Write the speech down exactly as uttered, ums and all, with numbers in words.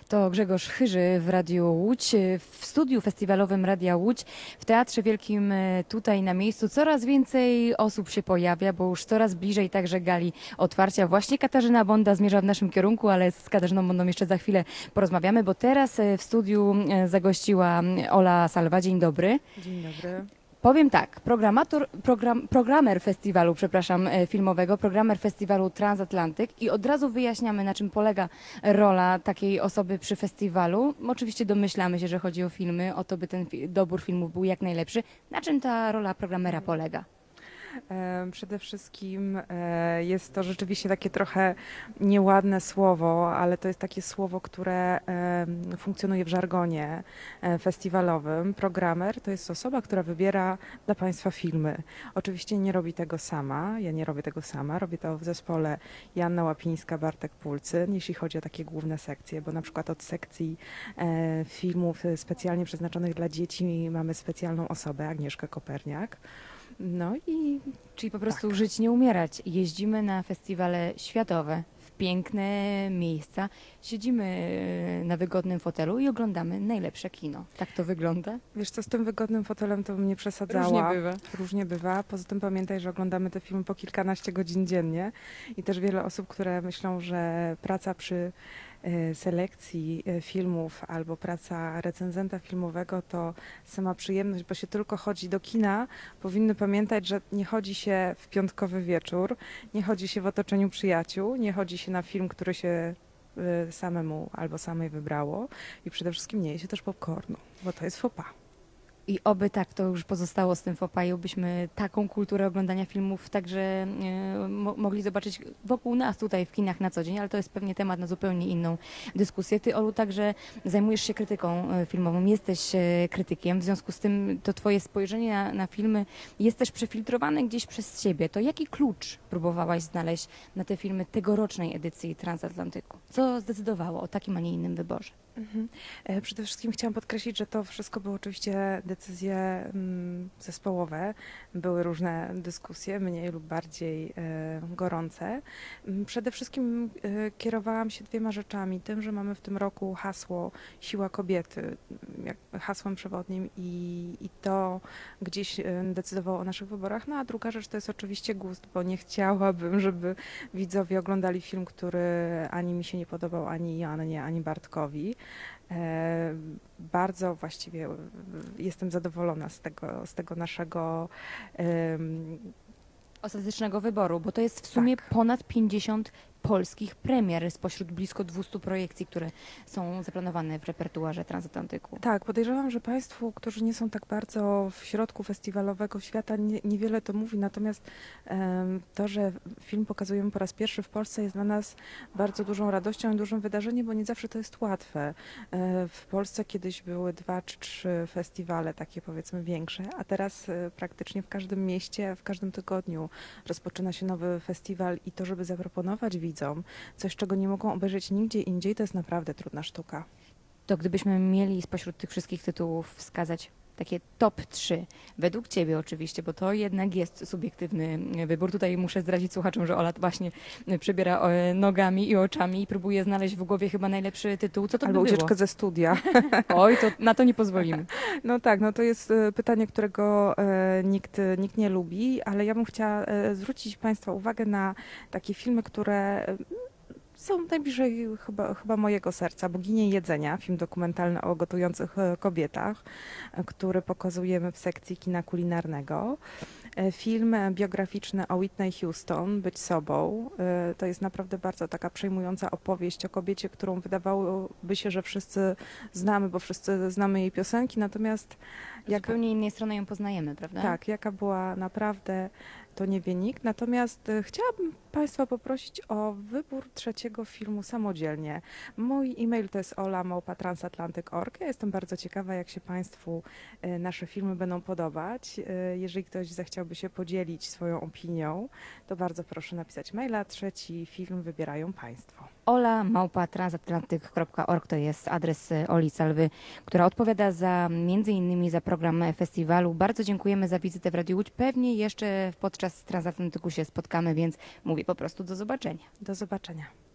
To Grzegorz Chyży w Radiu Łódź, w studiu festiwalowym Radia Łódź, w Teatrze Wielkim tutaj na miejscu. Coraz więcej osób się pojawia, bo już coraz bliżej także gali otwarcia. Właśnie Katarzyna Bonda zmierza w naszym kierunku, ale z Katarzyną Bondą jeszcze za chwilę porozmawiamy, bo teraz w studiu zagościła Ola Salwa. Dzień dobry. Dzień dobry. Powiem tak, programator, program, programer festiwalu, przepraszam, filmowego, programer festiwalu Transatlantyk i od razu wyjaśniamy, na czym polega rola takiej osoby przy festiwalu. Oczywiście domyślamy się, że chodzi o filmy, o to, by ten fi- dobór filmów był jak najlepszy. Na czym ta rola programera polega? E, Przede wszystkim e, jest to rzeczywiście takie trochę nieładne słowo, ale to jest takie słowo, które e, funkcjonuje w żargonie e, festiwalowym. Programer to jest osoba, która wybiera dla Państwa filmy. Oczywiście nie robi tego sama, ja nie robię tego sama, robię to w zespole Joanna Łapińska, Bartek Pulcyn, jeśli chodzi o takie główne sekcje, bo na przykład od sekcji e, filmów specjalnie przeznaczonych dla dzieci mamy specjalną osobę, Agnieszkę Koperniak. No i Czyli po prostu Tak. żyć, nie umierać. Jeździmy na festiwale światowe, w piękne miejsca, siedzimy e, na wygodnym fotelu i oglądamy najlepsze kino. Tak to wygląda? wiesz co, z tym wygodnym fotelem to bym nie przesadzała. Różnie bywa. Różnie bywa. Poza tym pamiętaj, że oglądamy te filmy po kilkanaście godzin dziennie i też wiele osób, które myślą, że praca przy e, selekcji e, filmów albo praca recenzenta filmowego to sama przyjemność, bo się tylko chodzi do kina, powinny pamiętać, że nie chodzi się w piątkowy wieczór, nie chodzi się w otoczeniu przyjaciół, nie chodzi się na film, który się y, samemu albo samej wybrało i przede wszystkim nie je się też popcornu, bo to jest faux pas. I oby tak to już pozostało z tym Fopaju, byśmy taką kulturę oglądania filmów także e, mo mogli zobaczyć wokół nas tutaj w kinach na co dzień, ale to jest pewnie temat na zupełnie inną dyskusję. Ty, Olu, także zajmujesz się krytyką e, filmową, jesteś e, krytykiem, w związku z tym to twoje spojrzenie na, na filmy jest też przefiltrowane gdzieś przez ciebie. To jaki klucz próbowałaś znaleźć na te filmy tegorocznej edycji Transatlantyku? Co zdecydowało o takim, a nie innym wyborze? Mhm. E, Przede wszystkim chciałam podkreślić, że to wszystko były oczywiście decyzje mm, zespołowe. Były różne dyskusje, mniej lub bardziej e, gorące. Mm, Przede wszystkim e, kierowałam się dwiema rzeczami. Tym, że mamy w tym roku hasło Siła kobiety, mm, jak hasłem przewodnim i, i to gdzieś e, decydowało o naszych wyborach. No a druga rzecz to jest oczywiście gust, bo nie chciałabym, żeby widzowie oglądali film, który ani mi się nie podobał, ani Joannie, ani Bartkowi. E, Bardzo właściwie e, jestem zadowolona z tego, z tego naszego em, Ostatecznego wyboru, bo to jest w sumie Tak. ponad pięćdziesiąt polskich premier spośród blisko dwieście projekcji, które są zaplanowane w repertuarze Transatlantyku. Tak, podejrzewam, że Państwu, którzy nie są tak bardzo w środku festiwalowego świata, nie, niewiele to mówi, natomiast em, to, że film pokazujemy po raz pierwszy w Polsce jest dla nas bardzo dużą radością i dużym wydarzeniem, bo nie zawsze to jest łatwe. E, W Polsce kiedyś były dwa czy trzy festiwale, takie powiedzmy większe, a teraz e, praktycznie w każdym mieście, w każdym tygodniu rozpoczyna się nowy festiwal i to, żeby zaproponować widzom coś, czego nie mogą obejrzeć nigdzie indziej, to jest naprawdę trudna sztuka. To gdybyśmy mieli spośród tych wszystkich tytułów wskazać takie top trzy, według Ciebie oczywiście, bo to jednak jest subiektywny wybór. Tutaj muszę zdradzić słuchaczom, że Ola właśnie przebiera e, nogami i oczami i próbuje znaleźć w głowie chyba najlepszy tytuł. Co to Albo by było? ucieczkę ze studia. Oj, to na to nie pozwolimy. No tak, no to jest e, pytanie, którego e, nikt, nikt nie lubi, ale ja bym chciała e, zwrócić Państwa uwagę na takie filmy, które e, są najbliżej chyba, chyba mojego serca. Boginie jedzenia, film dokumentalny o gotujących e, kobietach, e, który pokazujemy w sekcji kina kulinarnego. E, Film e, biograficzny o Whitney Houston, Być sobą. E, To jest naprawdę bardzo taka przejmująca opowieść o kobiecie, którą wydawałoby się, że wszyscy znamy, bo wszyscy znamy jej piosenki, natomiast Z jaka, zupełnie innej strony ją poznajemy, prawda? tak, jaka była naprawdę, to nie wie nikt. Natomiast e, chciałabym Państwa poprosić o wybór trzeciego filmu samodzielnie. Mój e-mail to jest ola małpa transatlantyk kropka org. Ja jestem bardzo ciekawa, jak się Państwu e, nasze filmy będą podobać. E, Jeżeli ktoś zechciałby się podzielić swoją opinią, to bardzo proszę napisać maila. Trzeci film wybierają Państwo. Ola małpa transatlantyk kropka org to jest adres Oli Salwy, która odpowiada za między innymi za program festiwalu. Bardzo dziękujemy za wizytę w Radiu Łódź. Pewnie jeszcze podczas Transatlantyku się spotkamy, więc mówię po prostu do zobaczenia. Do zobaczenia.